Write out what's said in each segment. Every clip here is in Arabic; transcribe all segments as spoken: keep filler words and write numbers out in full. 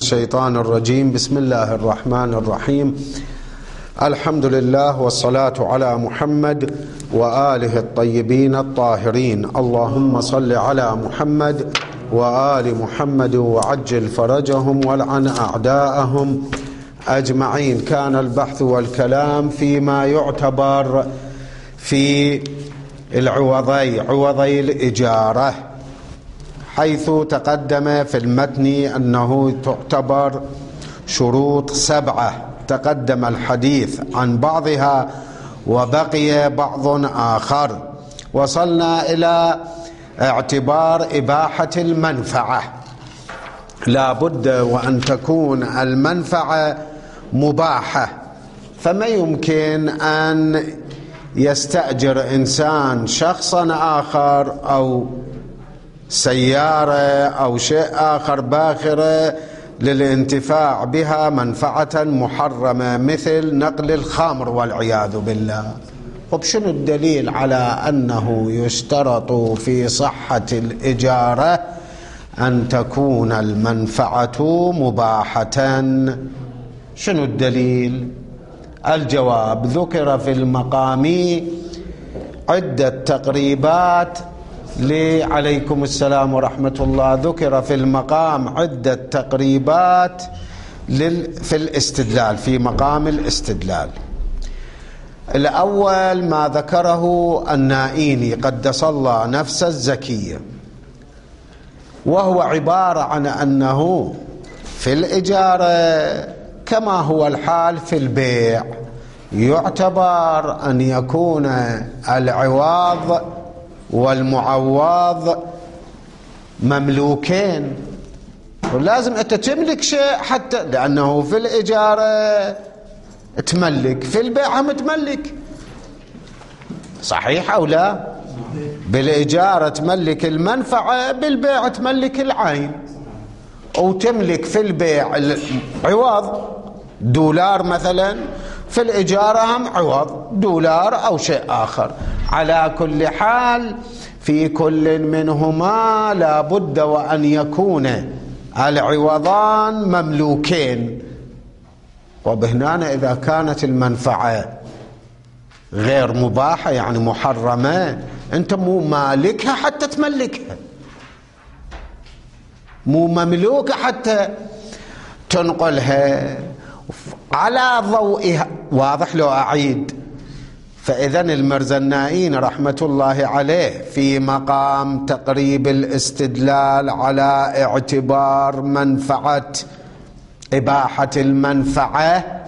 الشيطان الرجيم. بسم الله الرحمن الرحيم. الحمد لله والصلاة على محمد وآله الطيبين الطاهرين. اللهم صل على محمد وآل محمد وعجل فرجهم والعن أعداءهم أجمعين. كان البحث والكلام فيما يعتبر في العوضي عوضي الإجارة، حيث تقدم في المتن أنه تعتبر شروط سبعة، تقدم الحديث عن بعضها وبقي بعض آخر. وصلنا إلى اعتبار إباحة المنفعة. لا بد وأن تكون المنفعة مباحة، فما يمكن أن يستأجر إنسان شخصا آخر أو سيارة أو شيء آخر باخرة للانتفاع بها منفعة محرمة، مثل نقل الخمر والعياذ بالله. طب شنو الدليل على أنه يشترط في صحة الإجارة أن تكون المنفعة مباحة؟ شنو الدليل؟ الجواب: ذكر في المقام عدة تقريبات عليكم السلام ورحمة الله. ذكر في المقام عدة تقريبات في الاستدلال، في مقام الاستدلال. الأول ما ذكره النائيني قدس الله نفسه الزكية، وهو عبارة عن أنه في الإجارة كما هو الحال في البيع يعتبر أن يكون العوض والمعوض مملوكين، ولازم أنت تملك شيء حتى، لأنه في الإجارة تملك، في البيع هم تملك. صحيح أو لا؟ بالإجارة تملك المنفعة، بالبيع تملك العين. وتملك في البيع العوض دولار مثلا، في الإجارة هم عوض دولار أو شيء آخر. على كل حال في كل منهما لا بد وأن يكون العوضان مملوكين. وبهنا إذا كانت المنفعة غير مباحة يعني محرمة، أنت مو مالكها حتى تملكها، مو مملوكة حتى تنقلها على ضوئها. واضح لو أعيد؟ فإذن المرزنائين رحمة الله عليه في مقام تقريب الاستدلال على اعتبار منفعة إباحة المنفعة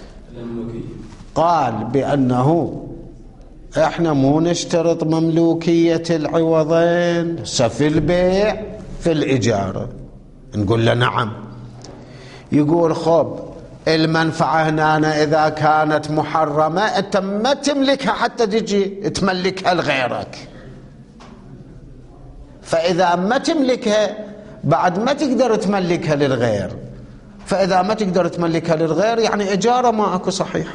قال بأنه احنا مو نشترط مملوكية العوضين في البيع في الإجارة. نقول له نعم. يقول خب المنفعة هنا إذا كانت محرمة أنت ما تملكها حتى تجي تملكها لغيرك، فإذا ما تملكها بعد ما تقدر تملكها للغير، فإذا ما تقدر تملكها للغير يعني إجارة ما أكو صحيحة.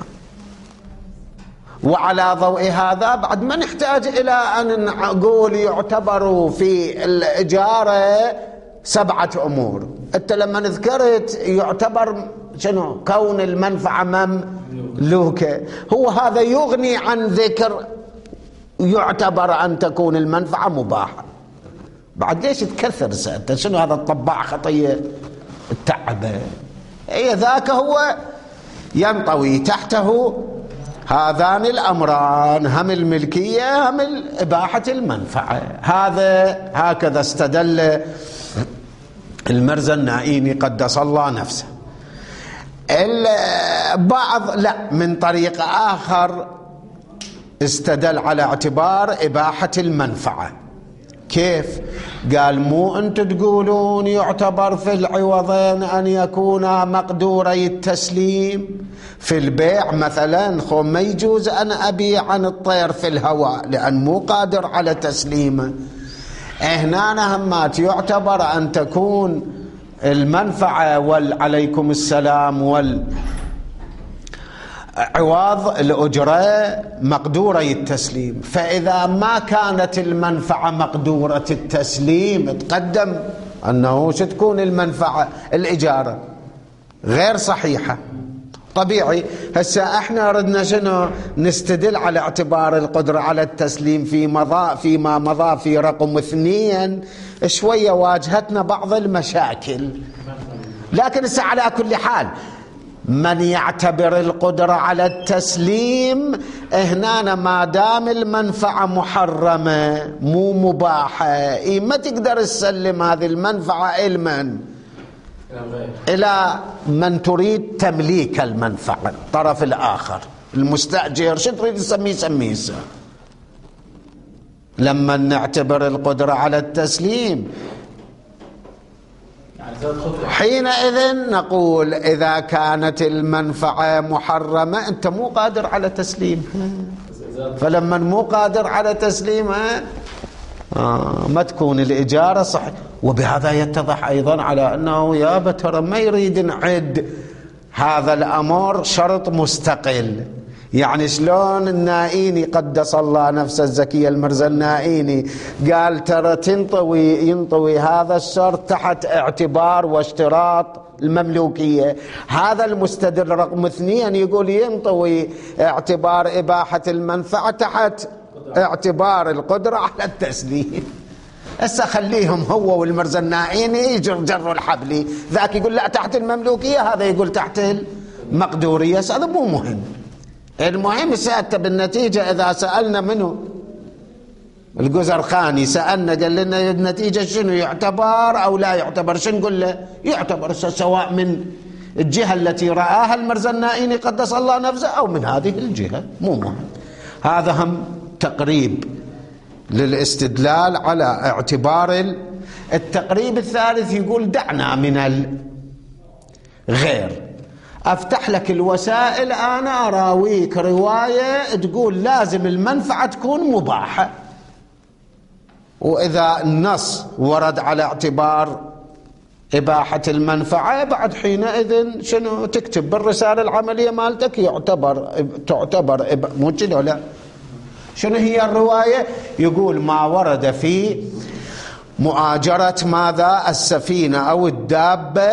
وعلى ضوء هذا بعد ما نحتاج إلى أن نقول يعتبر في الإجارة سبعة أمور. أنت لما ذكرت يعتبر شنو؟ كون المنفعة مملوكة، هو هذا يغني عن ذكر يعتبر أن تكون المنفعة مباحة. بعد ليش تكثر سألت شنو هذا الطباع خطية التعبة؟ أي ذاك هو ينطوي تحته هذان الأمران، هم الملكية هم إباحة المنفعة. هذا هكذا استدل المرزنائي قدس الله نفسه. البعض لا، من طريق آخر استدل على اعتبار إباحة المنفعة. كيف؟ قال مو أنت تقولون يعتبر في العوضين أن يكون مقدوري التسليم؟ في البيع مثلا خو ما يجوز أن أبيع عن الطير في الهواء لأن مو قادر على تسليمه. هنا همات يعتبر أن تكون المنفعة وعليكم السلام والعوض الأجرة مقدورة التسليم. فإذا ما كانت المنفعة مقدورة التسليم تقدم أنه ستكون المنفعة الإجارة غير صحيحة. طبيعي. هسه احنا ردنا شنو؟ نستدل على اعتبار القدرة على التسليم في مضى فيما مضى في رقم اثنين شوية واجهتنا بعض المشاكل، لكن هسه على كل حال من يعتبر القدرة على التسليم هنا ما دام المنفعة محرمة مو مباحة، إيه ما تقدر تسلم هذه المنفعة إلى من؟ إلى من تريد تمليك المنفعة، الطرف الآخر المستأجر، شو تريد تسميه سميه. لما نعتبر القدرة على التسليم حينئذ نقول إذا كانت المنفعة محرمة أنت مو قادر على تسليمها، فلما مو قادر على تسليمها آه ما تكون الإجارة صحيح. وبهذا يتضح أيضا على أنه يا بترى ما يريد نعد هذا الأمر شرط مستقل. يعني شلون النائيني قدس الله نفسه الزكية المرزا النائيني قال ترى تنطوي ينطوي هذا الشرط تحت اعتبار واشتراط المملوكية، هذا المستدل رقم اثنين يقول ينطوي اعتبار إباحة المنفعة تحت اعتبار القدرة على التسليم. هسه خليهم هو والمرزا النائيني يجر جروا الحبلي، ذاك يقول لا تحت المملوكية، هذا يقول تحت المقدورية. هذا مو مهم. المهم سألت بالنتيجة إذا سألنا منه الجزرخاني سألنا قال لنا النتيجة شنو، يعتبر أو لا يعتبر؟ شنو نقول له؟ يعتبر سواء من الجهة التي رآها المرزا النائيني قدس الله نفسه أو من هذه الجهة، مو مهم. هذا هم تقريب للاستدلال على اعتبار. التقريب الثالث يقول دعنا من الغير، أفتح لك الوسائل، أنا أراويك رواية تقول لازم المنفعة تكون مباحة، وإذا النص ورد على اعتبار إباحة المنفعة بعد حينئذ شنو تكتب بالرسالة العملية مالتك يعتبر تعتبر مو كده لا. شنو هي الرواية؟ يقول ما ورد في مؤاجرة ماذا السفينة أو الدابة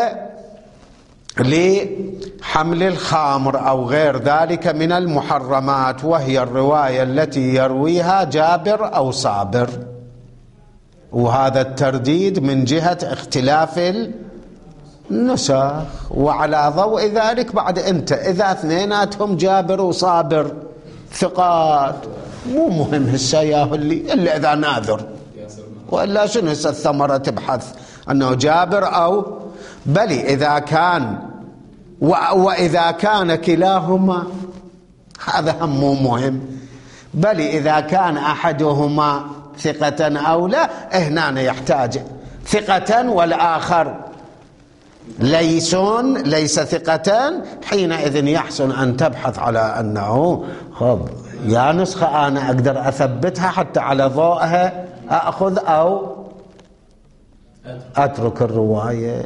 لحمل الخامر أو غير ذلك من المحرمات، وهي الرواية التي يرويها جابر أو صابر. وهذا الترديد من جهة اختلاف النسخ، وعلى ضوء ذلك بعد أنت إذا اثنيناتهم جابر وصابر ثقات مو مهم هسه ياهو اللي إلا إذا ناذر، وإلا شنو هسه الثمرة تبحث أنه جابر أو بل إذا كان وإذا كان كلاهما هذا هم مو مهم، بل إذا كان أحدهما ثقة أو لا هنا يحتاج ثقة والآخر ليسون ليس ثقة، حينئذ يحسن أن تبحث على أنه خب يا نسخة أنا أقدر أثبتها حتى على ضوءها أأخذ أو أترك الرواية.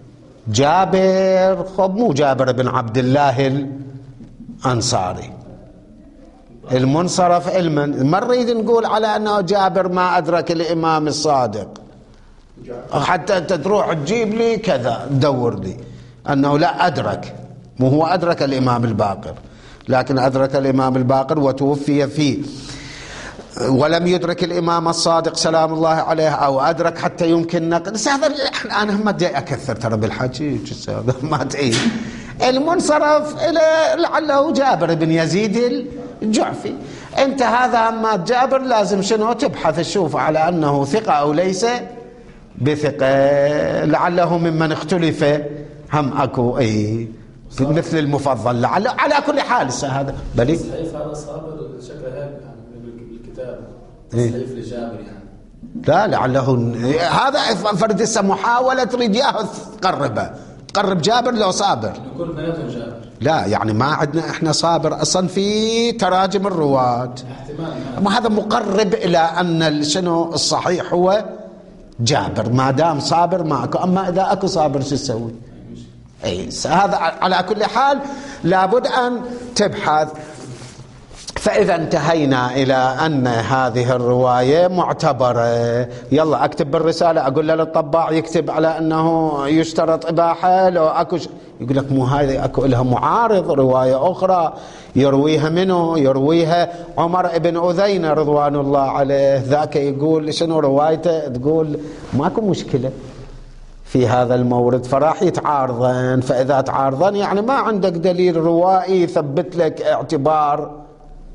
جابر خب مو جابر بن عبد الله الأنصاري المنصرف علما، ما نريد نقول على أنه جابر ما أدرك الإمام الصادق حتى أنت تروح تجيب لي كذا تدور لي أنه لا أدرك، مو هو أدرك الإمام الباقر، لكن أدرك الإمام الباقر وتوفي فيه، ولم يدرك الإمام الصادق سلام الله عليه، أو أدرك حتى يمكن نقل. هذا أنا ما بدي أكثر ترى بالحكي ما تعيد. المنصرف إلى لعله جابر بن يزيد الجعفي. أنت هذا ما جابر لازم شنو تبحث تشوف على أنه ثقة أو ليس بثقة، لعله ممن اختلف هم أكو أي مثل المفضل لعله. على كل حال هذا بلي صحيح هذا صابر شكله هيك بالكتاب صحيح لجابر يعني لا لعله هذا فرد اسمه محاولة تريد ياخذ تقربه تقرب جابر لو صابر كل بناتهم جابر لا يعني ما عندنا احنا صابر اصلا في تراجم الرواة ما هذا مقرب الى ان شنو الصحيح هو جابر ما دام صابر معك، اما اذا اكو صابر شو تسوي؟ اي هذا على كل حال لابد ان تبحث. فإذا انتهينا إلى أن هذه الرواية معتبرة، يلا أكتب بالرسالة أقول للطباع يكتب على أنه يشترط إباحة. لو أكو ش... يقول لك مو هذه أكو لها معارض رواية أخرى يرويها منه، يرويها عمر بن أذينة رضوان الله عليه، ذاك يقول شنو روايته تقول ماكو مشكلة في هذا المورد، فراح يتعارضن. فإذا تعارضن يعني ما عندك دليل روائي يثبت لك اعتبار.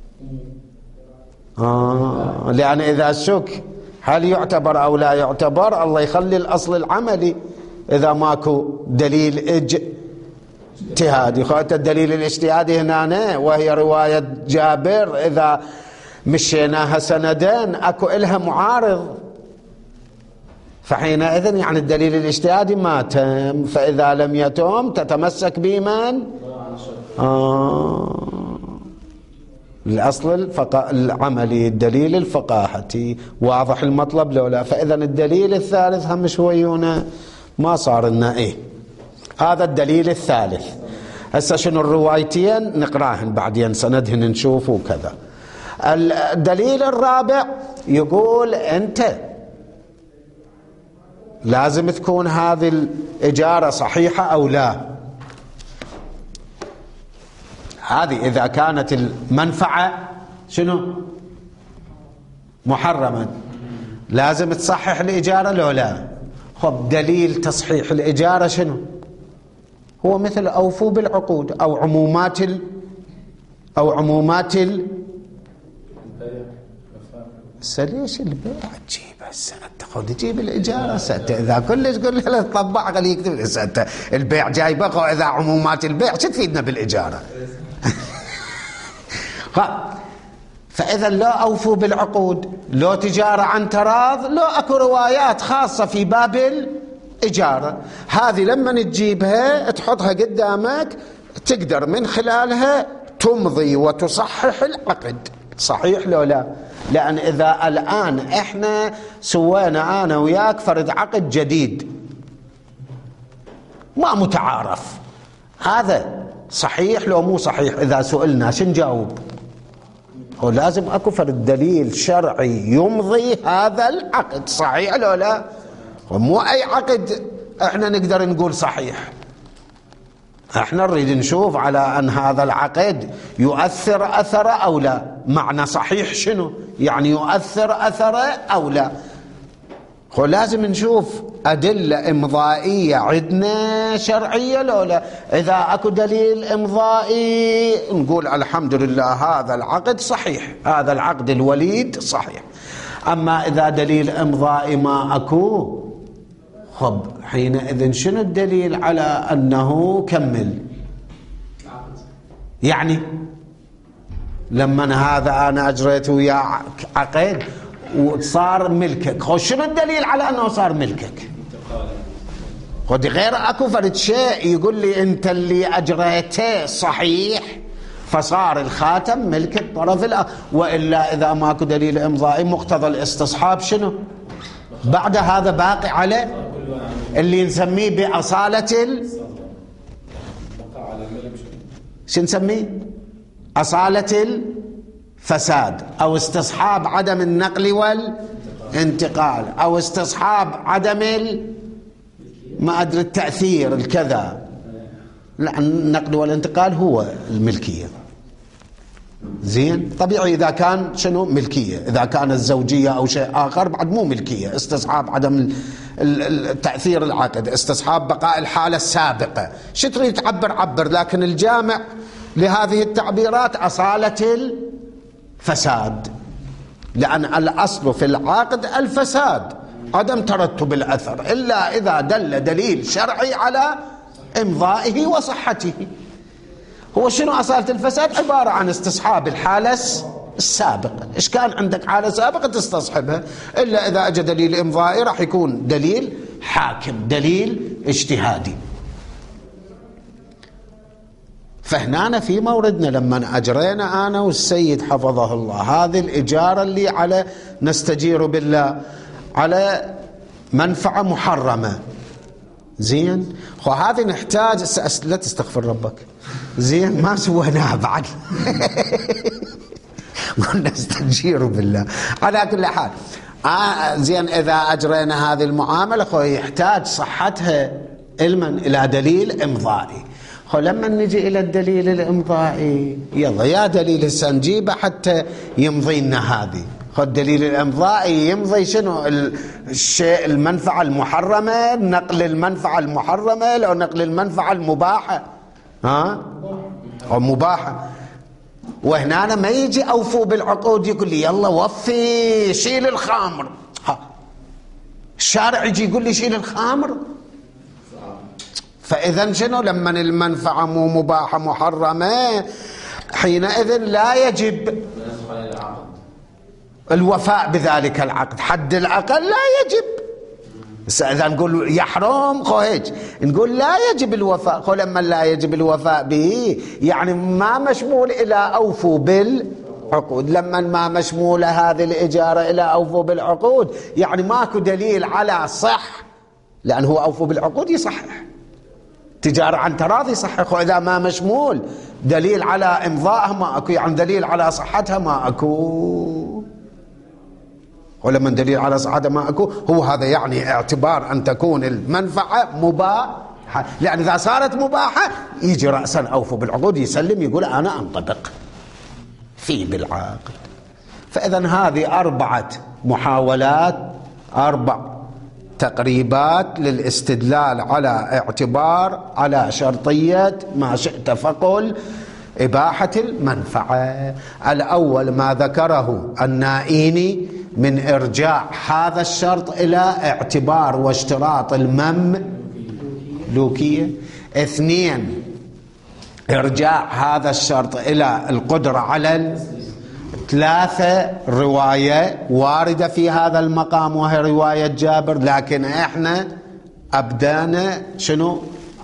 آه لأن إذا شك هل يعتبر أو لا يعتبر، الله يخلي الأصل العملي إذا ماكو دليل اجتهادي. خاطر الدليل الاجتهادي هنا وهي رواية جابر إذا مشيناها سندين أكو إلها معارض، فحينئذ يعني الدليل الاجتهادي ما تم. فإذا لم يتم تتمسك بمن؟ آه الأصل الفقا... العملي، الدليل الفقاهتي. واضح المطلب لولا؟ فإذا الدليل الثالث هم شويونا ما صار لنا إيه. هذا الدليل الثالث. هسه شنو الروايتين نقراهن بعدين سندهن نشوف وكذا. الدليل الرابع يقول أنت لازم تكون هذه الإجارة صحيحة أو لا. هذه إذا كانت المنفعة شنو محرمة لازم تصحح الإجارة لو لا. خب دليل تصحيح الإجارة شنو؟ هو مثل أوفوا بالعقود أو عمومات ال أو عمومات ال ليش البيع تجيب هسه تاخذ تجيب الإجارة ستة إذا كلش قول له الطباع خليه يكتب ستة البيع جايبه وإذا عمومات البيع شو تفيدنا بالإجارة؟ فإذا لو أوفوا بالعقود، لو تجارة عن تراض، لو أكو روايات خاصة في باب الإجارة، هذه لما تجيبها تحطها قدامك تقدر من خلالها تمضي وتصحح العقد. صحيح لو لا؟ لأن إذا الآن إحنا سوينا أنا وياك فرد عقد جديد ما متعارف، هذا صحيح لو مو صحيح؟ إذا سئلنا شو نجاوب؟ هو لازم أكو فرد دليل شرعي يمضي هذا العقد. صحيح لو لا؟ ومو أي عقد إحنا نقدر نقول صحيح، احنا نريد نشوف على ان هذا العقد يؤثر اثره او لا. معنى صحيح شنو؟ يعني يؤثر اثره او لا. هو لازم نشوف ادله امضائيه عندنا شرعيه لو لا. اذا اكو دليل امضائي نقول الحمد لله هذا العقد صحيح، هذا العقد الوليد صحيح. اما اذا دليل امضائي ما اكو، خب حينئذ شنو الدليل على أنه كمل؟ يعني لما هذا أنا أجريت وياه عقد وصار ملكك، خب شنو الدليل على أنه صار ملكك؟ خد غير أكو فرد شيء يقول لي أنت اللي أجريته صحيح فصار الخاتم ملك الطرف الآخر. وإلا إذا ماكو دليل إمضائي مقتضى الاستصحاب شنو؟ بعد هذا باقي على اللي نسميه بأصالة ال شو نسميه؟ أصالة الفساد أو استصحاب عدم النقل والانتقال أو استصحاب عدم ال... ما أدري التأثير الكذا. لا، النقل والانتقال هو الملكية. زين طبيعي إذا كان شنو ملكية، إذا كانت زوجية أو شيء آخر بعد مو ملكية، استصحاب عدم التأثير العقد، استصحاب بقاء الحالة السابقة. شو تريد تعبر عبر، لكن الجامع لهذه التعبيرات أصالة الفساد، لأن الأصل في العقد الفساد عدم ترتب الأثر إلا إذا دل دليل شرعي على إمضائه وصحته. هو شنو أصالة الفساد؟ عبارة عن استصحاب الحالة السابقة. إيش كان عندك حالة سابقة تستصحبها، إلا إذا أجى دليل إمضائي راح يكون دليل حاكم، دليل اجتهادي. فهنا في موردنا لما أجرينا أنا والسيد حفظه الله هذه الإجارة اللي على نستجير بالله على منفعة محرمة، زين خو هذه نحتاج لا تستغفر ربك، زين ما سويناها بعد قلنا استجيروا بالله. على كل حال آه زين، إذا أجرينا هذه المعاملة خو يحتاج صحتها علما إلى دليل إمضائي. خو لما نجي إلى الدليل الإمضائي يلا يا دليل هسه نجيبه حتى يمضي لنا هذه. خو الدليل الإمضائي يمضي شنو؟ الشيء المنفعة المحرمة، نقل المنفعة المحرمة لو نقل المنفعة المباحة، ها أو مباحة. وهنا أنا ما يجي أوفوا بالعقود يقول لي يلا وفي شيل الخامر. ها الشارع يجي يقول لي شيل الخامر. فإذا شنو؟ لما المنفعة مو مباحة محرمة حينئذ لا يجب الوفاء بذلك العقد. حد العقل لا يجب. بس إذا نقول يحرم خو هيك نقول لا يجب الوفاء. خو لما لا يجب الوفاء به يعني ما مشمول إلى أوفوا بالعقود. لما ما مشمولة هذه الإجارة إلى أوفوا بالعقود يعني ماكو دليل على صح، لأن هو أوفوا بالعقود يصحح تجارة عن تراضي صحح. وإذا ما مشمول دليل على إمضائها ما أكو، يعني دليل على صحتها ما أكو. ولما دليل على صحتها ما أكو هو هذا يعني اعتبار أن تكون المنفعة مباحة، لأن إذا صارت مباحة يجي رأسا أوفوا بالعقود يسلم يقول أنا أنطبق في بالعقد. فإذا هذه أربعة محاولات، أربع تقريبات للاستدلال على اعتبار على شرطية ما شئت فقل إباحة المنفعة. الأول ما ذكره النائيني من إرجاع هذا الشرط إلى اعتبار واشتراط المملوكية. اثنين إرجاع هذا الشرط إلى القدرة على. ثلاثة رواية واردة في هذا المقام وهي رواية جابر، لكن احنا أبدانا شنو؟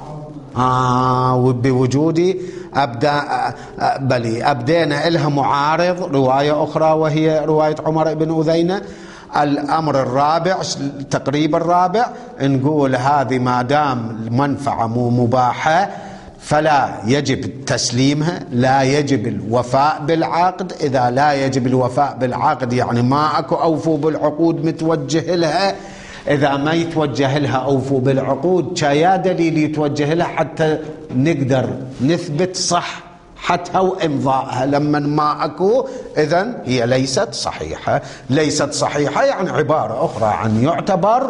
آه بوجودي أبدا بلي أبدينا إلها معارض رواية أخرى وهي رواية عمر بن أذينة. الأمر الرابع تقريبا الرابع نقول هذه ما دام المنفعة مو مباحة فلا يجب تسليمها، لا يجب الوفاء بالعقد. إذا لا يجب الوفاء بالعقد يعني ما أكو أوفوا بالعقود متوجه لها. إذا ما يتوجه لها أوفوا بالعقود شايا دليل يتوجه لها حتى نقدر نثبت صحتها وإمضائها. لما ما أكو إذن هي ليست صحيحة. ليست صحيحة يعني عبارة أخرى عن يعتبر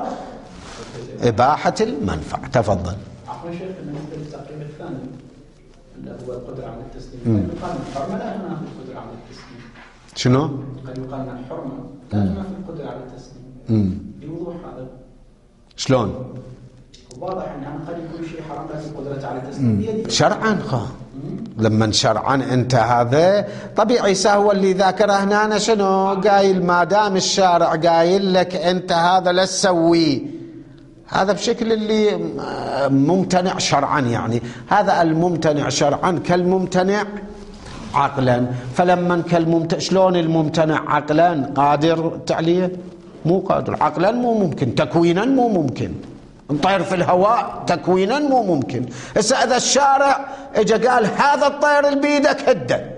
إباحة المنفعة. تفضل. عفوا شيخ، بالنسبة للتقريب الثاني اللي هو القدرة على التسليم، قد يقال الحرمة لا هنا في القدرة على التسليم. شنو؟ قد يقال الحرمة لا هنا في القدرة على التسليم. بوضوح هذا. شلون؟ واضح ان قد يكون شيء حرام لكن قدرته على التسليم بيده شرعا. خا لما شرعا انت هذا طبيعي سهو اللي ذاكره هنا شنو قايل؟ ما دام الشارع قايل لك انت هذا لا تسويه، هذا بشكل اللي ممتنع شرعا. يعني هذا الممتنع شرعا كالممتنع عقلا. فلما كالممتنع شلون الممتنع عقلا قادر تعليه؟ مو قادر. عقلا مو ممكن، تكوينا مو ممكن. نطير في الهواء تكوينا مو ممكن. هسه اذا الشارع اجى قال هذا الطير اللي بيدك هده،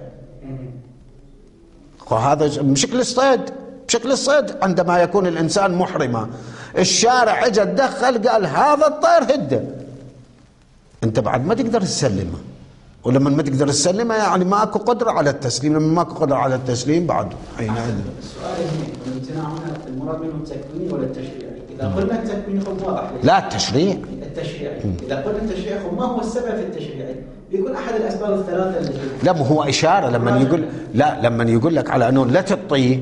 وهذا بشكل الصيد، بشكل الصيد عندما يكون الانسان محرما، الشارع اجى تدخل قال هذا الطير هده، انت بعد ما تقدر تسلمه. ولما ما تقدر تسلمه يعني ماكو قدره على التسليم. لما ماكو قدره على التسليم بعد حينئذ السؤال هنا الامتناع هنا المراد منه التكويني ولا التشريعي؟ اذا قلنا التكويني خب واضح. لا التشريع. التشريعي اذا قلنا التشريعي خب ما هو السبب في التشريعي؟ بيكون احد الاسباب الثلاثه اللي لا مو هو اشاره لما يقول لا لما يقول لك على انه لا تطي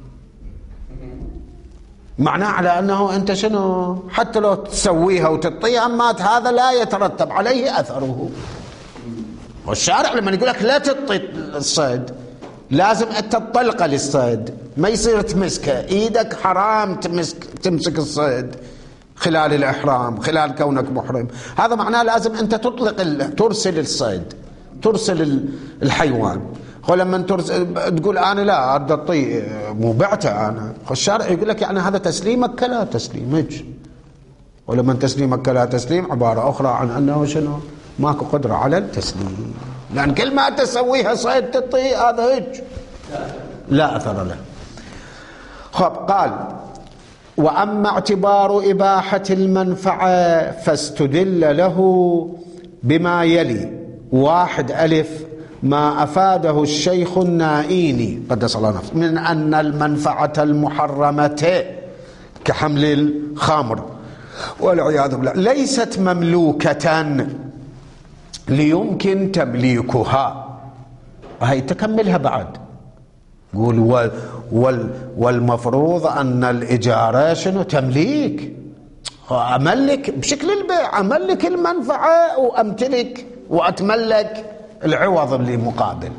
معناه على أنه أنت شنو حتى لو تسويها وتطيها مات هذا لا يترتب عليه أثره. والشارع لما يقول لك لا تطي الصيد لازم أنت تطلقه للصيد، ما يصير تمسكه. إيدك حرام تمسك تمسك الصيد خلال الإحرام، خلال كونك محرم. هذا معناه لازم أنت تطلق ترسل الصيد، ترسل الحيوان. ولما ترسل تقول أنا لا أرد أطي مو بعته أنا، الشارع يقول لك يعني هذا تسليمك كلا تسليمك. ولما تسليمك كلا تسليم عبارة أخرى عن أنه شنو ماكو قدرة على التسليم، لأن كل ما تسويها صيد تطي هذا هيك لا أثر له. خب قال: وأما اعتبار إباحة المنفعة فاستدل له بما يلي: واحد ألف ما أفاده الشيخ النائيني قدس الله نفسه من أن المنفعة المحرمة كحمل الخمر والعياذ بالله ليست مملوكة ليمكن تمليكها. هي تكملها بعد، قول وال وال والمفروض أن الإجارة شنو؟ تمليك. أملك بشكل البيع، أملك المنفعة وأمتلك وأتملك العوض اللي مقابل.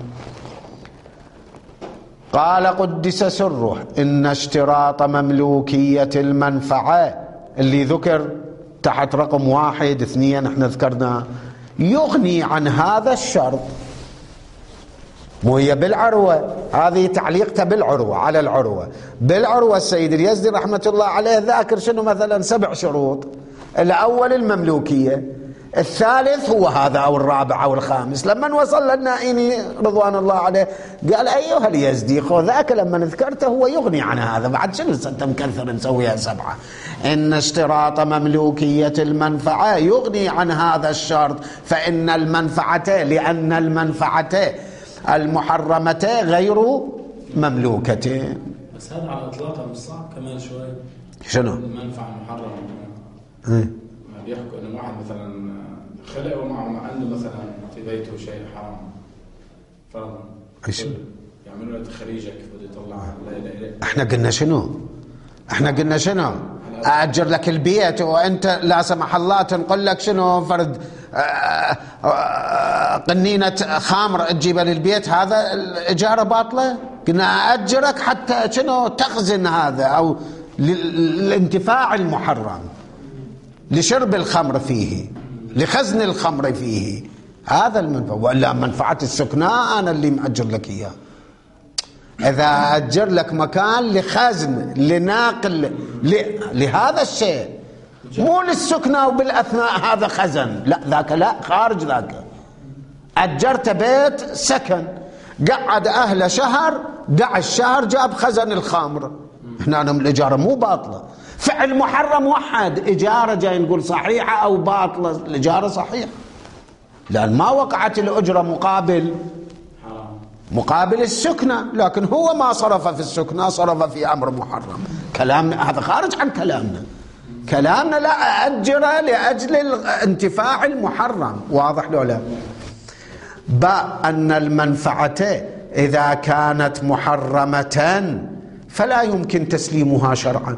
قال قدس سره: إن اشتراط مملوكية المنفعة اللي ذكر تحت رقم واحد اثنين احنا ذكرنا يغني عن هذا الشرط. مو هي بالعروة، هذه تعليقته بالعروة على العروة. بالعروة السيد اليزدي رحمة الله عليه ذاكر شنو مثلا سبع شروط. الأول المملوكية، الثالث هو هذا أو الرابع أو الخامس. لما وصل للنائيني رضوان الله عليه قال: أيها اليزدي خذ ذاك لما ذكرته هو يغني عن هذا، بعد شنو ستة مكثر نسويها سبعة. إن اشتراط مملوكية المنفعة يغني عن هذا الشرط، فإن المنفعة لأن المنفعة المحرمة غير مملوكة. بس هذا على إطلاقه مش صعب كمان شوي. شنو؟ المنفعة المحرمة ايه؟ ما بيحكوا إنه واحد مثلا خلق ومعه عنده مثلا في بيته شيء حرام فرضا، ايش؟ يعملوا له تخريجه كيف بده يطلع. لا لا لا احنا قلنا شنو؟ احنا قلنا شنو؟ أأجر لك البيت وأنت لا سمح الله تنقل لك شنو فرد قنينة خامر تجيبها للبيت، هذا الإجارة باطلة. قلنا أأجرك حتى شنو تخزن هذا أو للانتفاع المحرم، لشرب الخمر فيه، لخزن الخمر فيه، هذا المنفعة. ولا منفعة السكناء أنا اللي مأجر لك إياه. إذا أجر لك مكان لخزن لناقل لهذا الشيء، مو للسكنة وبالأثناء هذا خزن، لا ذاك لا، خارج ذاك. أجرت بيت سكن قعد أهله شهر، دع الشهر جاب خزن الخمر، هنا الإجارة مو باطلة. فعل محرم وحد، إجارة جاي نقول صحيحة أو باطلة. الإجارة صحيحة لأن ما وقعت الأجرة مقابل مقابل السكنة، لكن هو ما صرف في السكنة، صرف في أمر محرم. كلامنا هذا خارج عن كلامنا. كلامنا لا أجر لأجل الانتفاع المحرم. واضح لو لا؟ باء أن المنفعة إذا كانت محرمة فلا يمكن تسليمها شرعا،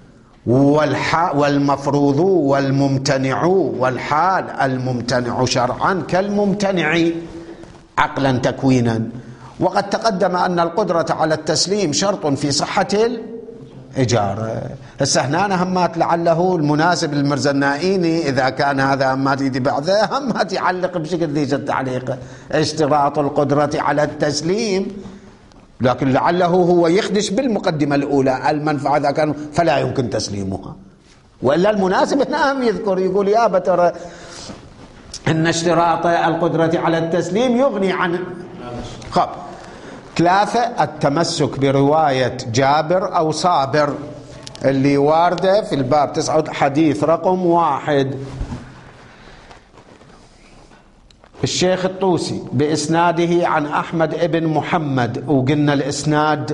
والمفروض والممتنع والحال الممتنع شرعا كالممتنع عقلا تكوينا. وقد تقدم أن القدرة على التسليم شرط في صحة الإجارة. هسه هنا همات لعله المناسب للمرزا النائيني إذا كان هذا همات يدي بعده همات يعلق بشكل ذي التعليق اشتراط القدرة على التسليم، لكن لعله هو يخدش بالمقدمة الأولى المنفعة إذا كان فلا يمكن تسليمها. وإلا المناسب هنا هم يذكر يقول يا بترى إن اشتراط القدرة على التسليم يغني عن. خب ثلاثة التمسك برواية جابر أو صابر اللي واردة في الباب تسعة حديث رقم واحد. الشيخ الطوسي بإسناده عن أحمد ابن محمد، وقلنا الإسناد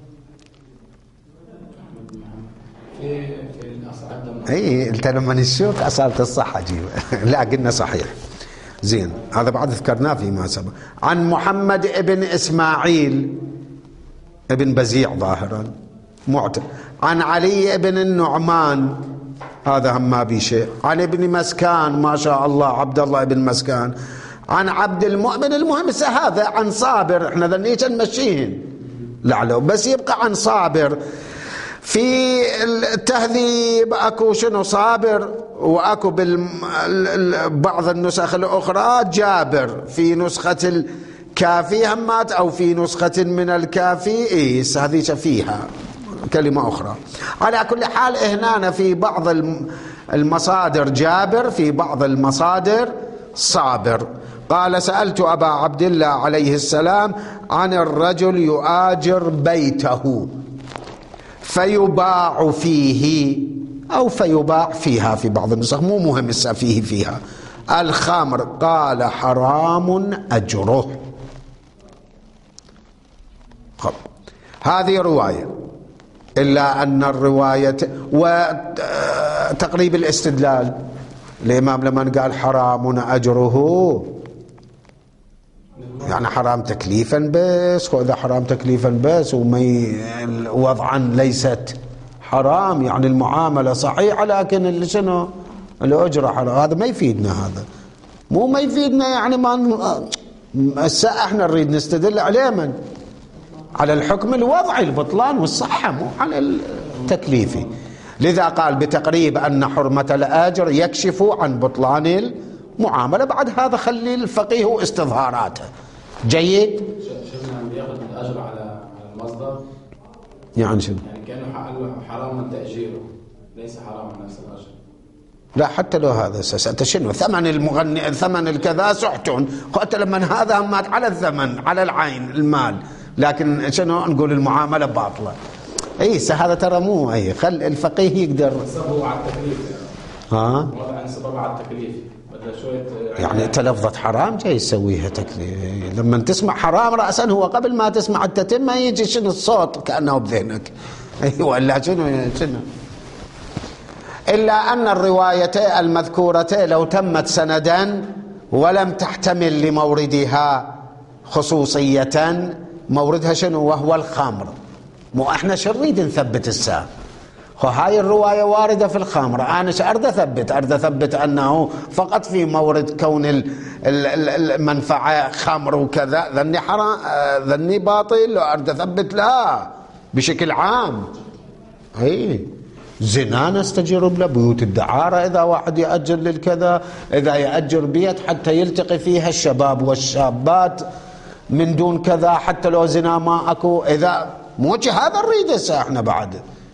اي انت لما نشوف أصالة الصحة جيبه لا قلنا صحيح زين، هذا بعد ذكرناه فيما سبق. عن محمد ابن إسماعيل ابن بزيع ظاهرا معتد، عن علي ابن النعمان هذا هم ما بي شيء، عن ابن مسكان ما شاء الله عبد الله ابن مسكان، عن عبد المؤمن. المهم هذا عن صابر، احنا ذنيك نمشيهن لعله بس يبقى عن صابر. في التهذيب اكو شنو صابر، واكو بعض النسخ الاخرى جابر، في نسخة الكافي همات او في نسخة من الكافي ايس هذه فيها كلمة اخرى. على كل حال هنا في بعض المصادر جابر، في بعض المصادر صابر. قال سألت أبا عبد الله عليه السلام عن الرجل يؤاجر بيته فيباع فيه أو فيباع فيها في بعض النسخ، مو مهم فيه فيها الخمر. قال حرام أجره. خب. هذه رواية، إلا أن الرواية وتقريب الاستدلال الإمام لما قال حرام أجره يعني حرام تكليفا بس، وإذا حرام تكليفا بس ومي وضعا ليست حرام يعني المعاملة صحيحة لكن اللي شنو الأجرة حرام، هذا ما يفيدنا، هذا مو ما يفيدنا يعني ما هسه احنا نريد نستدل عليه من على الحكم الوضعي البطلان والصحة مو على التكليفي. لذا قال بتقريب أن حرمة الآجر يكشف عن بطلان المعاملة. بعد هذا خلي الفقيه واستظهاراته. جيد. شفنا عم بياخذ الأجر على المصدر يعني شنو؟ يعني كأنه حرام تأجيره ليس حرام نفس الأجر. لا حتى لو هذا أنت شنو ثمن المغني ثمن الكذا سحتون قلت لما هذا مات على الثمن على العين المال، لكن شنو نقول المعاملة باطلة. اي هذا ترى مو اي خل الفقيه يقدر سببه على التكليف يعني. ها وضع سببه على التكليف بدل شويه يعني انت لفظة حرام جاي يسويها تكليف. لما تسمع حرام رأسا هو قبل ما تسمع التتمة يجي شنو الصوت كأنه بذهنك اي ولا شنو شنو. إلا أن الرواية المذكورة لو تمت سندا ولم تحتمل لموردها خصوصية، موردها شنو وهو الخمر، مو احنا شو نريد نثبت الساعة. هاي الرواية واردة في الخمر، انا شو اريد اثبت اريد اثبت انه فقط في مورد كون المنفعة خمر وكذا ذني حرام ذني باطل، اريد اثبت لا بشكل عام. اي زنا نستجير له، بيوت الدعارة إذا واحد يأجر للكذا، إذا يأجر بيت حتى يلتقي فيها الشباب والشابات من دون كذا حتى لو زنا ما أكو، إذا موجه هذا نريد احنا بعد.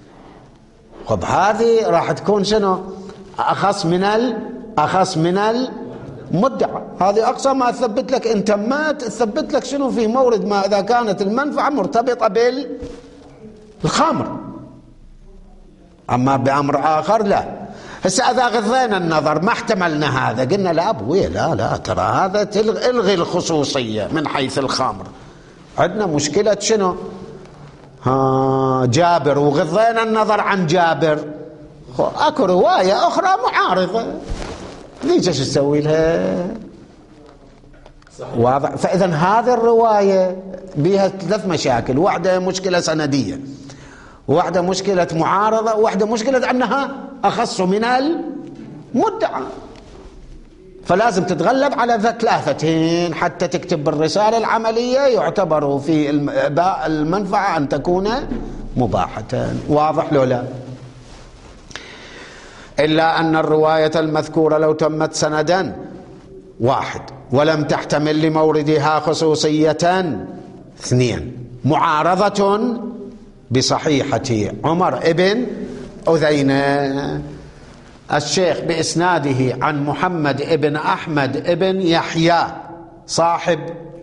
طب هذه راح تكون شنو أخص من ال أخص من المدعى. هذه أقصى ما أثبت لك إن تمت أثبت لك شنو في مورد ما إذا كانت المنفعة مرتبطة بالخمر. أما بأمر آخر لا. هسه إذا غضينا النظر ما احتملنا هذا قلنا لا أبوي لا لا ترى هذا تلغي الخصوصية من حيث الخمر. عندنا مشكلة شنو ها جابر وغضينا النظر عن جابر، أكو رواية أخرى معارضة ليش ايش تسوي لها واضح. فإذا هذه الرواية بها ثلاث مشاكل، واحدة مشكلة سندية، واحدة مشكلة معارضة، واحدة مشكلة أنها أخص من المدعى. فلازم تتغلب على ثلاثتين حتى تكتب بالرسالة العملية يعتبر في المنفعة أن تكون مباحة. واضح لو لا؟ إلا أن الرواية المذكورة لو تمت سندا واحد ولم تحتمل لموردها خصوصية اثنين، معارضة بصحيحة عمر ابن أذينة. الشيخ بإسناده عن محمد ابن أحمد ابن يحيى صاحب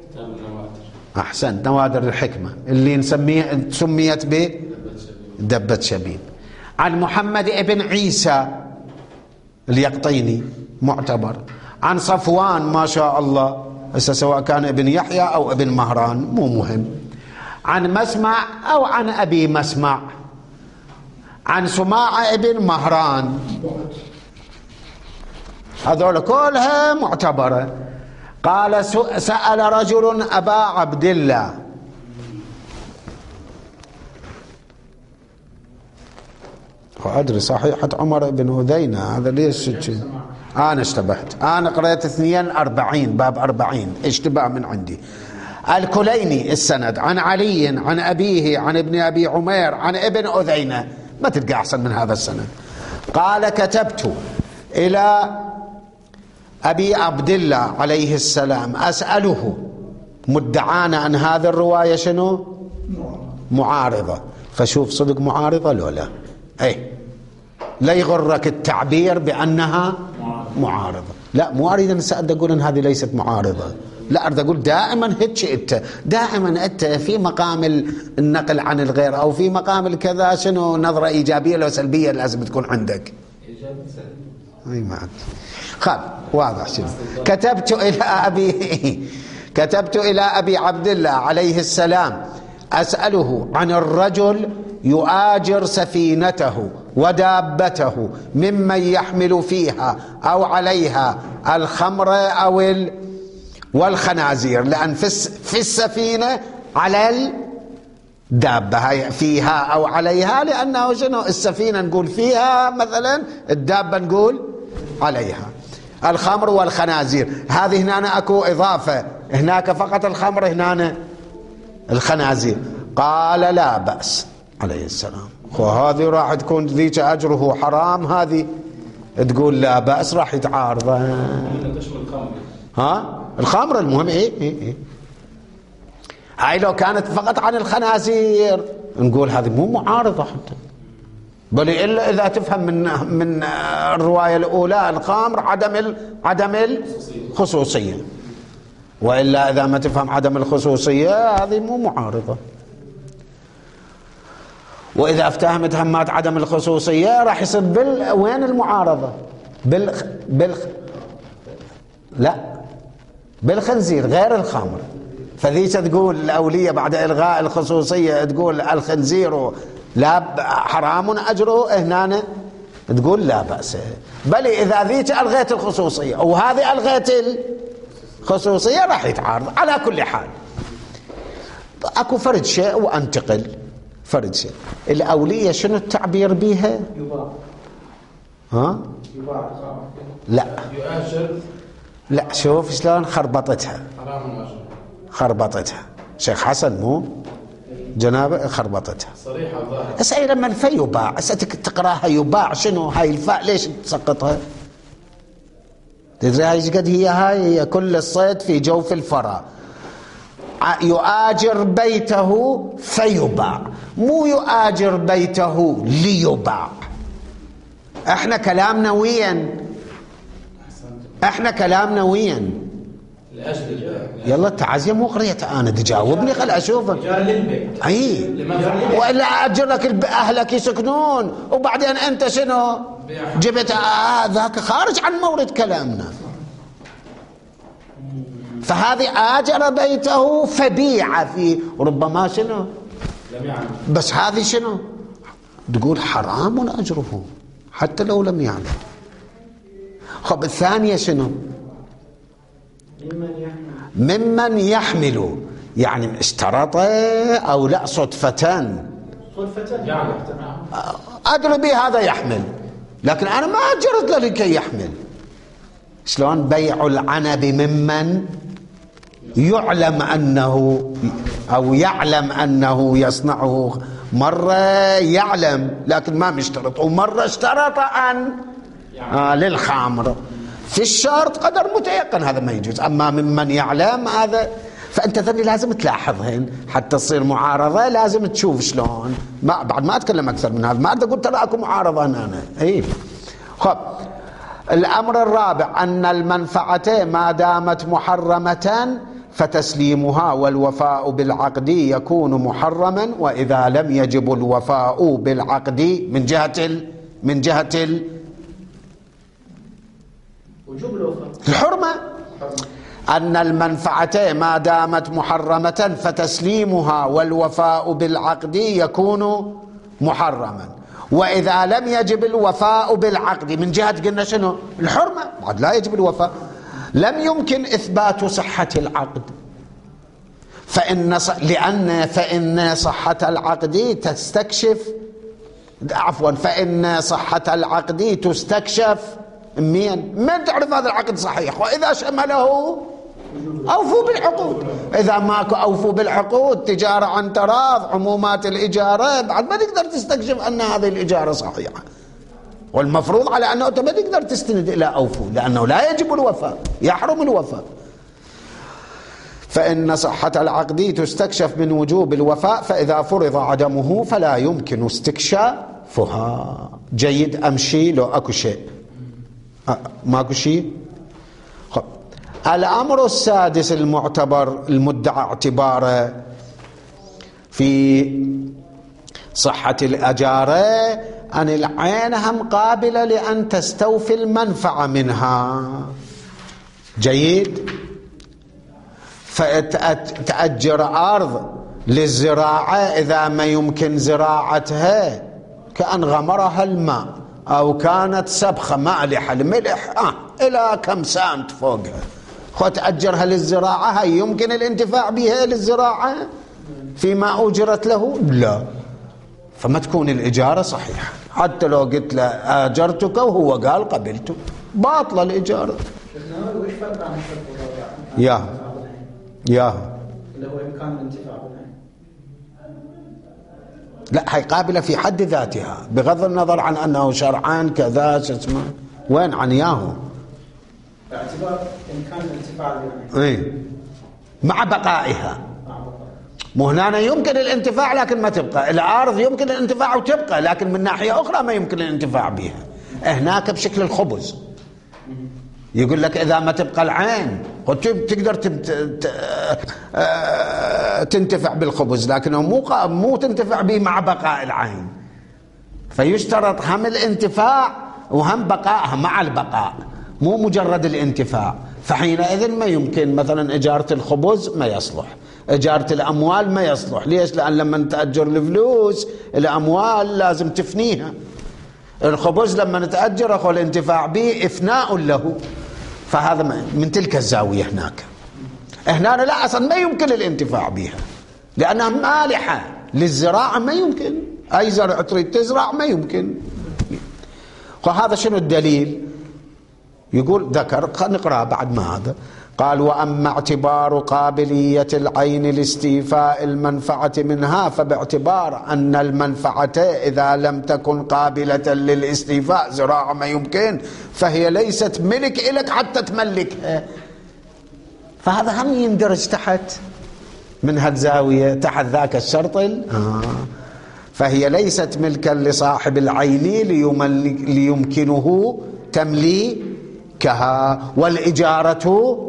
أحسن نوادر الحكمة اللي نسميه سميت بدبة شبين، عن محمد ابن عيسى اليقطيني معتبر، عن صفوان ما شاء الله سواء كان ابن يحيى أو ابن مهران مو مهم، عن مسمع أو عن أبي مسمع، عن سماعة ابن مهران. هذول كلها معتبرة. قال سأل رجل أبا عبد الله وأدري صحيحة عمر بن أذينة هذا ليش أنا اشتبهت، أنا قرأت اثنين أربعين باب أربعين اشتباه من عندي. الكليني السند عن علي عن أبيه عن ابن أبي عمير عن ابن أذينة، ما تلقى أحسن من هذا السند. قال كتبت إلى أبي عبد الله عليه السلام أسأله مدعانا أن هذه الرواية شنو معارضة. فشوف صدق معارضة لو لا، أي لا يغرك التعبير بأنها معارضة. لا مو أريد أن أقول أن هذه ليست معارضة، لا أريد أقول دائما هيك أنت دائما أنت في مقام النقل عن الغير أو في مقام الكذا شنو نظرة إيجابية ولا سلبية لازم تكون عندك. أي معك خل واضح شنو. كتبت إلى أبي كتبت إلى أبي عبد الله عليه السلام أسأله عن الرجل يؤاجر سفينته ودابته ممن يحمل فيها أو عليها الخمر أو ال والخنازير، لأن في السفينة على الدابة فيها أو عليها، لأنه شنو السفينة نقول فيها مثلا، الدابة نقول عليها. الخمر والخنازير هذه هنا أكو إضافة، هناك فقط الخمر هنا الخنازير. قال لا بأس عليه السلام. وهذه راح تكون ذيك أجره حرام، هذه تقول لا بأس راح يتعارض. ها الخمر المهم ايه ايه ايه هاي لو كانت فقط عن الخنازير نقول هذه مو معارضة حتى، بل إلا إذا تفهم من من الرواية الأولى الخمر عدم عدم الخصوصية، وإلا إذا ما تفهم عدم الخصوصية هذه مو معارضة. وإذا افتهمت همات عدم الخصوصية راح يصير بال وين المعارضة؟ بال بال لا بالخنزير غير الخمر. فذيك تقول الأولية بعد إلغاء الخصوصية تقول الخنزير لا حرام أجره، هنا تقول لا بأس. بل إذا ذيك ألغيت الخصوصية وهذه ألغيت الخصوصية راح يتعارض. على كل حال أكو فرد شيء وأنتقل فرد شيء. الأولية شنو التعبير بيها؟ يباع. ها؟ يباع. لا يؤجر. لا شوف شلون خربطتها، حرام أجر خربطتها شيخ حسن مو جنابه خربطتها صريحة ظاهرة. اسأل لما الفاء يباع اسألك تقراها يباع شنو هاي الفاء ليش تسقطها؟ تدري هاي قد هي هاي هي كل الصيد في جوف الفرا. يؤاجر بيته فيباع، مو يؤاجر بيته ليباع. احنا كلامنا وين؟ احنا كلامنا وين؟ لأجل البيع. يلا التعزية مو قريتها انا تجاوبني خل اشوفك. جار للبيت. اي والا اجر لك اهلك يسكنون وبعدين انت شنو جبت آه ذاك خارج عن مورد كلامنا. فهذه آجر بيته فبيع فيه وربما شنو لم يعلم، بس هذه شنو تقول حرام أجره حتى لو لم يعلم. خب الثانية شنو ممن يحمل ممن يحمل، يعني اشترط أو لا صدفة صدفة يعلم. أدري به هذا يحمل لكن أنا ما أجرت له لكي يحمل. شلون بيع العنب ممن يعلم أنه أو يعلم أنه يصنعه، مرة يعلم لكن ما مشترط، ومرة اشترط أن آه للخمر في الشرط قدر متيقن هذا ما يجوز. أما ممن يعلم هذا فأنت ذني لازم تلاحظهن حتى تصير معارضة، لازم تشوف شلون. ما بعد ما أتكلم أكثر من هذا، ما أقدر أقول ترى أكو معارضة أنا, أنا. إيه خب الأمر الرابع أن المنفعة ما دامت محرمة فتسليمها والوفاء بالعقد يكون محرما، وإذا لم يجب الوفاء بالعقد من جهة ال من جهة ال وجوب الوفاء الحرمة. أن المنفعة ما دامت محرمة فتسليمها والوفاء بالعقد يكون محرما، وإذا لم يجب الوفاء بالعقد من جهة قلنا شنو الحرمة بعد لا يجب الوفاء، لم يمكن إثبات صحة العقد. فإن ص... لأن فإن صحة العقد تستكشف عفوا فإن صحة العقد تستكشف من من تعرف هذا العقد صحيح، وإذا شمله أوفوا بالعقود. إذا ماكو أوفوا بالعقود تجارة عن تراض عمومات الإجارة بعد ما تقدر تستكشف أن هذه الإجارة صحيحة، والمفروض على أنه أنت ما تقدر تستند إلى أوفوا لأنه لا يجب الوفاء يحرم الوفاء. فإن صحة العقد تستكشف من وجوب الوفاء، فإذا فرض عدمه فلا يمكن استكشافها. جيد أمشي لو أكو شيء أه ماكو شيء الأمر السادس المعتبر المدعى اعتباره في صحة الأجارة أن العين هم قابلة لأن تستوفي المنفعة منها. جيد. فتأجر أرض للزراعة إذا ما يمكن زراعتها، كأن غمرها الماء أو كانت سبخة مالحة الملح آه إلى كم سنت فوقها، خو تأجرها للزراعة، هل يمكن الانتفاع بها للزراعة فيما أجرت له؟ لا. فما تكون الإجارة صحيحة حتى لو قلت له آجرتك وهو قال قبلته، باطلة الإجارة. وش فرق عن الشرط الرابع؟ يا يا اللي هو إمكان الانتفاع بالعين. لا، هي قابلة في حد ذاتها بغض النظر عن أنه شرعان كذا اسمه وين عن ياهو، باعتبار إمكان الانتفاع بالعين ايه مع بقائها. مع بقاء. مو هنا يمكن الانتفاع لكن ما تبقى، الأرض يمكن الانتفاع وتبقى لكن من ناحية أخرى ما يمكن الانتفاع بها. هناك بشكل الخبز يقول لك إذا ما تبقى العين تقدر تنتفع بالخبز، لكنه مو مو تنتفع به مع بقاء العين. فيشترط هم الانتفاع وهم بقائها مع البقاء، مو مجرد الانتفاع. فحينئذ ما يمكن مثلا إجارة الخبز ما يصلح، إجارة الأموال ما يصلح. ليش؟ لأن لما تأجر الفلوس الأموال لازم تفنيها. الخبز لما نتأجر أخو الانتفاع به إفناء له. فهذا من تلك الزاوية. هناك هنا لا، أصلا ما يمكن الانتفاع بها لأنها مالحة للزراعة، ما يمكن أي زرع تريد تزرع ما يمكن. وهذا شنو الدليل؟ يقول ذكر، نقرأ بعد ما هذا قال: وأما اعتبار قابلية العين لاستيفاء المنفعة منها فباعتبار أن المنفعة إذا لم تكن قابلة للاستيفاء زراعة ما يمكن، فهي ليست ملك إلك حتى تملكها. فهذا هم يندرج تحت من هالزاوية تحت ذاك الشرط. آه. فهي ليست ملكا لصاحب العين ليمكنه تمليكها، والإجارة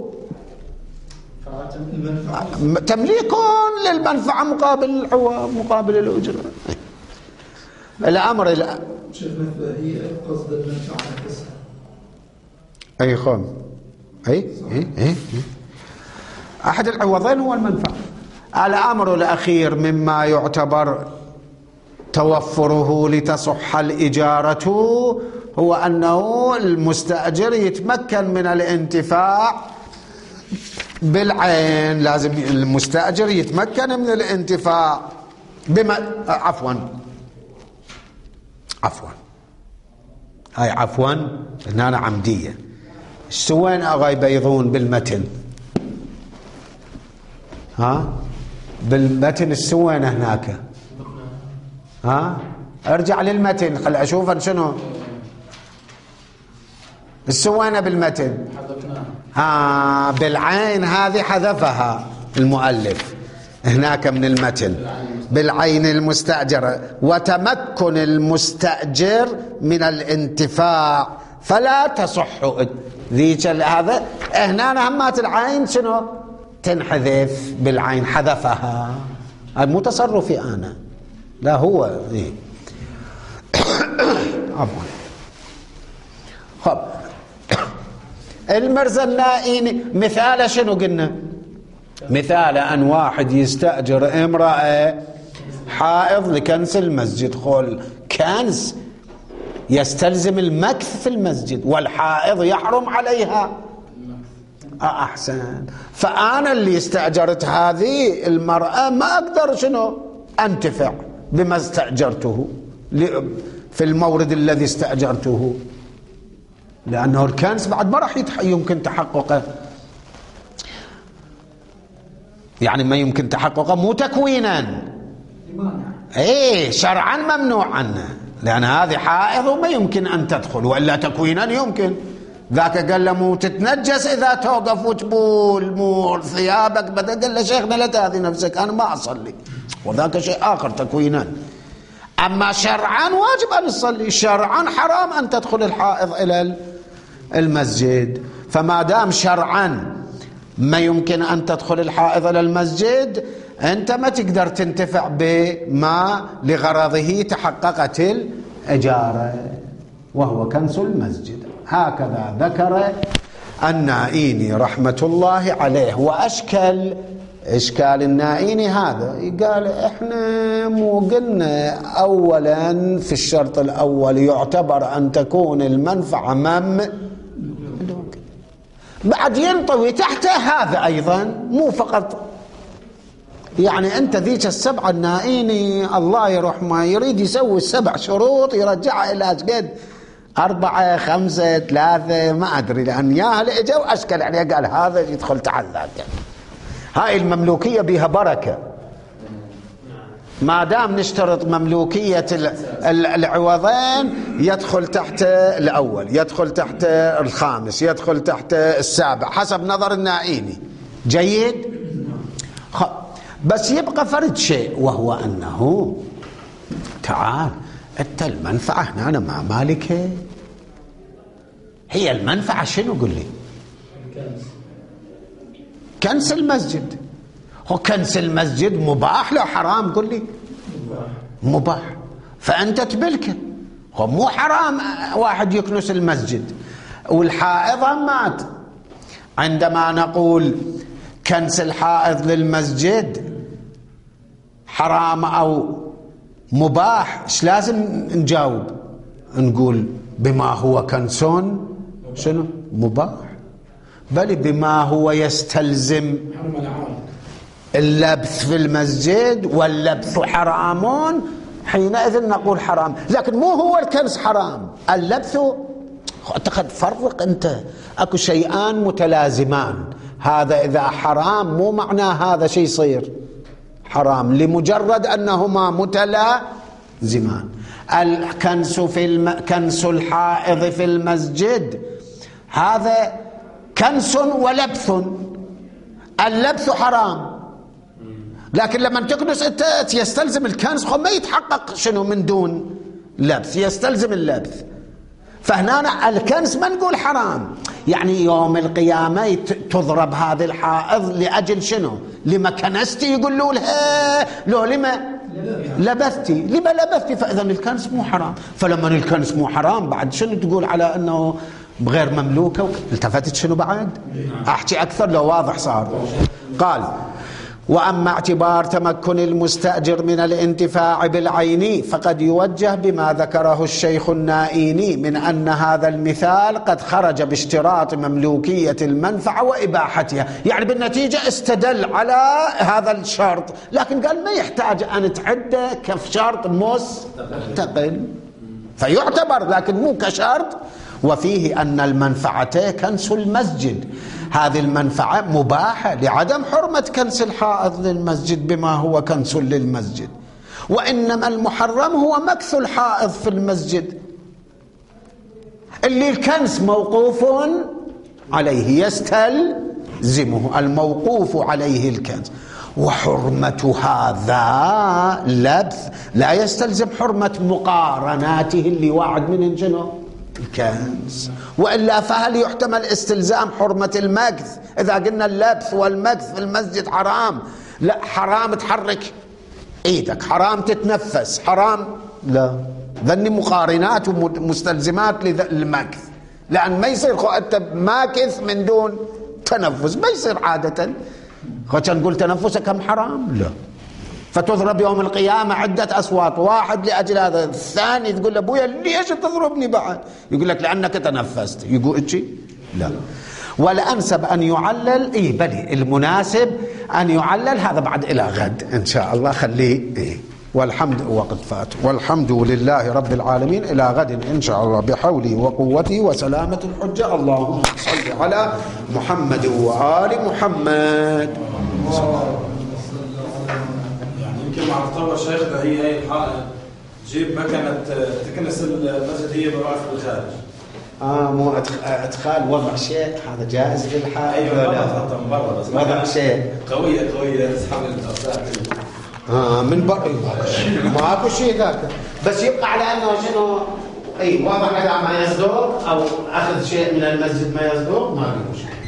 تمليك للمنفعة مقابل العوض مقابل الأجرة. الأمر لا شيخنا هي قصد المنفعة نفسها. أي خم أي أي أي أحد العوضين هو المنفعة. الأمر الأخير مما يعتبر توفره لتصح الإجارة هو أنه المستأجر يتمكن من الانتفاع بالعين. لازم المستأجر يتمكن من الانتفاع بما عفوا عفوا هاي عفوا هنا عمدية. سوين أغا يبيضون بالمتن؟ ها بالمتن السوين هناك. ها ارجع للمتن خل أشوف شنو السوينة بالمتن. ها بالعين هذه حذفها المؤلف هناك من المتن بالعين المستأجرة، وتمكن المستأجر من الانتفاع فلا تصح ذيك. هذا هنا همات العين شنو تنحذف بالعين، حذفها. مو تصرفي أنا، لا هو إيه. عفوا. خب المرزنائين مثال شنو قلنا؟ مثال أن واحد يستأجر امرأة حائض لكنس المسجد. خول كنس يستلزم المكث في المسجد والحائض يحرم عليها. أحسن. فأنا اللي استأجرت هذه المرأة ما أقدر شنو أنتفع بما استأجرته في المورد الذي استأجرته، لأنه الكنس بعد ما راح يمكن تحققه، يعني ما يمكن تحققه مو تكوينا، ايه شرعا ممنوع عنه، لأن هذه حائض وما يمكن أن تدخل، وإلا تكوينا يمكن. ذاك قال له مو تتنجس إذا توقف وتبول مو ثيابك بدأ. قال له شيخنا لا تأذي نفسك أنا ما أصلي، وذاك شيء آخر تكوينا. أما شرعا واجب أن تصلي، شرعا حرام أن تدخل الحائض إلى المسجد. فما دام شرعا ما يمكن أن تدخل الحائض إلى المسجد، أنت ما تقدر تنتفع بما لغرضه تحققت الإجارة، وهو كنس المسجد. هكذا ذكر النائيني رحمة الله عليه. وأشكل إشكال النائيني هذا، قال إحنا مو قلنا أولا في الشرط الأول يعتبر أن تكون المنفعة مم، بعد ينطوي تحته هذا أيضا، مو فقط يعني أنت ذيك السبعة النائيني الله يرحمه يريد يسوي السبع شروط يرجعها إلى قد أربعة خمسة ثلاثة ما أدري، لأن ياهل إجا وأشكل عليه قال هذا يدخل تحت ذاك. هاي المملوكية بها بركة، ما دام نشترط مملوكية العوضين يدخل تحت الأول، يدخل تحت الخامس، يدخل تحت السابع حسب نظر النائيني. جيد. بس يبقى فرد شيء، وهو أنه تعال أنت المنفعة هنا أنا مع مالك، هي المنفعة شنو؟ قل لي. كنس المسجد. هو كنس المسجد مباح لو حرام؟ قل لي. مباح. فأنت تبلك، هو مو حرام واحد يكنس المسجد. والحائض مات، عندما نقول كنس الحائض للمسجد حرام أو مباح، ايش لازم نجاوب؟ نقول بما هو كنس شنو؟ مباح، بل بما هو يستلزم اللبث في المسجد، واللبث حرام، حينئذ نقول حرام. لكن مو هو الكنس حرام، اللبث. اعتقد فرق انت، اكو شيئان متلازمان، هذا اذا حرام مو معناه هذا شيء يصير حرام لمجرد انهما متلازمان. الكنس في الم... كنس الحائض في المسجد هذا كنس ولبث، اللبث حرام، لكن لما تكنس انت يستلزم الكنس، خو ما يتحقق شنو من دون لبث، يستلزم اللبث. فهنا الكنس ما نقول حرام، يعني يوم القيامة تضرب هذه الحائض لأجل شنو؟ لما كنستي يقولوا لها لو لما لبثتي، لما لبثتي، فإذا الكنس مو حرام. فلما الكنس مو حرام بعد شنو تقول على أنه بغير مملوكة؟ التفتت شنو بعد؟ أحكي أكثر لو واضح صار. قال وأما اعتبار تمكن المستأجر من الانتفاع بالعين فقد يوجه بما ذكره الشيخ النائيني من أن هذا المثال قد خرج باشتراط مملوكية المنفعة وإباحتها، يعني بالنتيجة استدل على هذا الشرط، لكن قال ما يحتاج أن تعده كشرط مستقل، فيعتبر لكن مو كشرط. وفيه أن المنفعة كنس المسجد، هذه المنفعة مباحة لعدم حرمة كنس الحائض للمسجد بما هو كنس للمسجد، وإنما المحرم هو مكث الحائض في المسجد اللي الكنس موقوف عليه يستلزمه، الموقوف عليه الكنس. وحرمة هذا لبث لا يستلزم حرمة مقارناته اللي واحد من جنوب الكنس، وإلا فهل يحتمل استلزام حرمة المكث؟ إذا قلنا اللبث والمكث في المسجد حرام، لا حرام تحرك ايدك، حرام تتنفس، حرام لا، ذني مقارنات ومستلزمات للمكث، لأن ما يصير خو أنت ماكث من دون تنفس، ما يصير عادة. خو كان نقول تنفسك كم حرام؟ لا. فتضرب يوم القيامة عدة أصوات، واحد لأجل هذا، الثاني تقول له أبويا ليش تضربني بعد؟ يقول لك لأنك تنفست. يقول إيشي؟ لا. والأنسب أن يعلل، إيه بلي المناسب أن يعلل هذا بعد إلى غد إن شاء الله، خليه إيه. والحمد وقد فات، والحمد لله رب العالمين. إلى غد إن شاء الله بحولي وقوتي وسلامة الحجة. اللهم صل على محمد وآل محمد. يمكن مع تطور شيخنا هي هي الحائط جيب مكنة تكنس المسجد هي برافق الخارج. اه مو ادخال وضع شيء هذا جائز للحائط؟ ايوه برا بس وضع شيء قوية قوية تسحب الأوساخ. اه من برا ماكو شيء ذاك، بس يبقى على انه شنو اي وضع كذا ما يصدق او اخذ شيء من المسجد ما يصدق، ما في مشكلة.